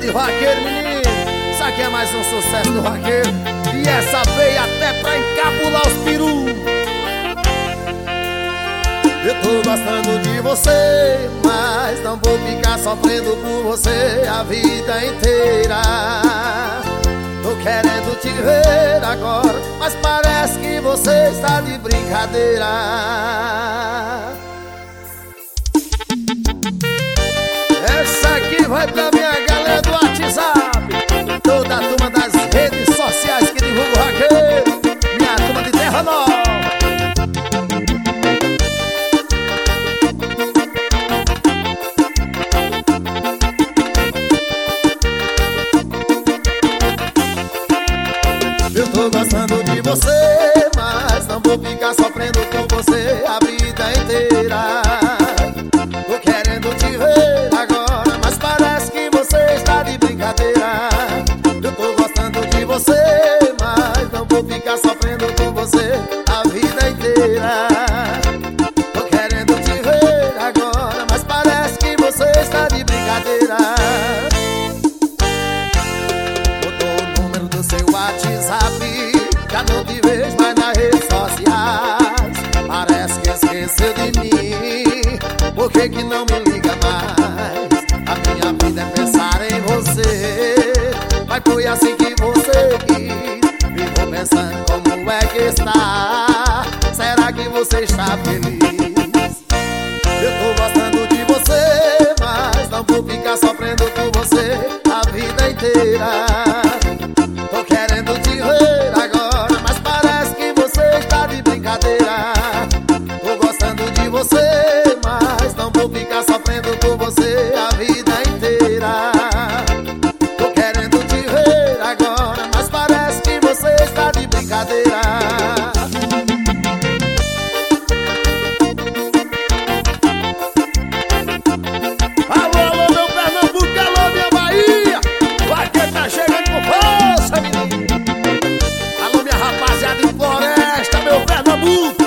de vaqueiro, menino. Isso aqui é mais um sucesso do vaqueiro. E essa veio até pra encabular os perus. Eu tô gostando de você, mas não vou ficar sofrendo por você a vida inteira. Tô querendo te ver agora, mas parece que você está de brincadeira. Essa aqui vai pra minha galera do WhatsApp, toda a turma das redes sociais que divulga o vaqueiro, minha turma de Terra Nova. Eu tô gostando de você, mas não vou ficar sofrendo por você a vida inteira. Tô querendo te ver agora, mas parece que você está de brincadeira. Eu tô gostando de você, mas não vou ficar sofrendo por você a vida inteira. Tô querendo te ver agora, mas parece que você está de brincadeira. WhatsApp, já não te vejo mais nas redes sociais. Parece que esqueceu de mim. Por que que não me liga mais? A minha vida é pensar em você, mas foi assim que você quis. Vivo pensando como é que está. Será que você está feliz? Eu tô gostando de você, mas não vou ficar sofrendo por você a vida inteira. Tô querendo te ver agora, mas parece que você está de brincadeira. Tô gostando de você, mas não vou ficar sofrendo por você a vida inteira. Tô querendo te ver agora, mas parece que você está de brincadeira. Alô, alô, meu Pernambuco, alô, minha Bahia. O vaqueiro tá chegando com força, menino. Alô, minha rapaziada de Floresta, meu Pernambuco.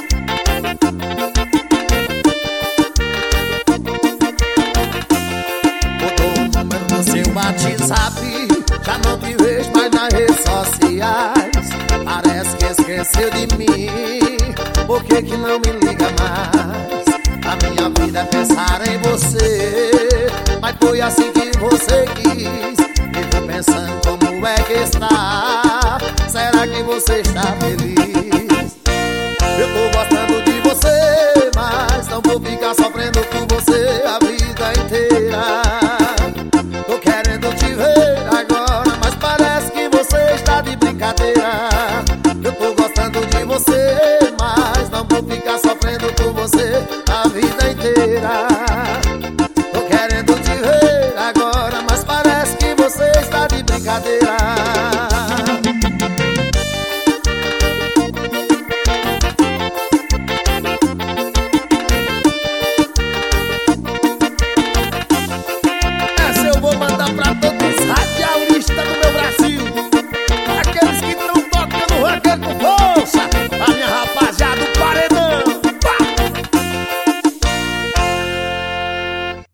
Botou o número do seu WhatsApp, já não te vejo mais nas redes sociais. Parece que esqueceu de mim. Por que que não me liga mais? A minha vida é pensar em você, mas foi assim que você quis. Vivo pensando como é que está. Será que você está feliz? Eu tô gostando de você, mas não vou ficar sofrendo por você a